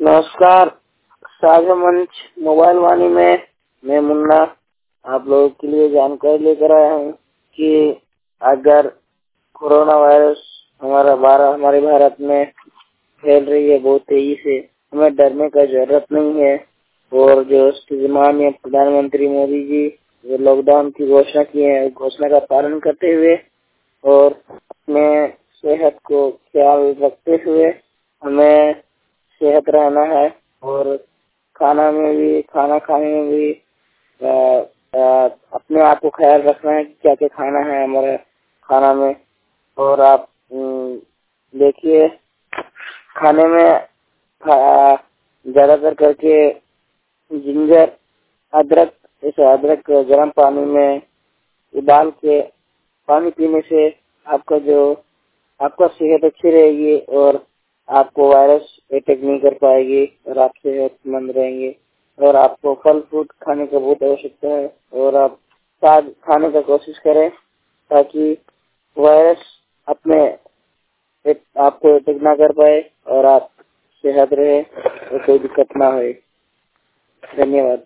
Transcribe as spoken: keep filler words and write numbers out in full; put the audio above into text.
नमस्कार। साझा मंच मोबाइल वाणी में मैं मुन्ना आप लोगों के लिए जानकारी लेकर आया हूँ कि अगर कोरोना वायरस हमारा भारत हमारे भारत में फैल रही है बहुत तेजी से, हमें डरने का जरूरत नहीं है। और जो माननीय प्रधानमंत्री मोदी जी जो लॉकडाउन की घोषणा की है, घोषणा का पालन करते हुए और अपने सेहत को ख्याल रखते हुए हमें सेहत रहना है। और खाना में भी खाना खाने में भी आ, आ, अपने आप को ख्याल रखना है कि क्या क्या खाना है हमारे खाना में। और आप देखिए खाने में ज्यादातर करके जिंजर अदरक जैसे अदरक गर्म पानी में उबाल के पानी पीने से आपका जो आपका सेहत अच्छी रहेगी और आपको वायरस अटैक नहीं कर पाएगी और आप सेहतमंद रहेंगे। और आपको फल फ्रूट खाने का बहुत आवश्यकता है और आप साग खाने का कोशिश करें ताकि वायरस अपने आपको अटैक ना कर पाए और आप सेहत रहे और कोई दिक्कत ना हो। धन्यवाद।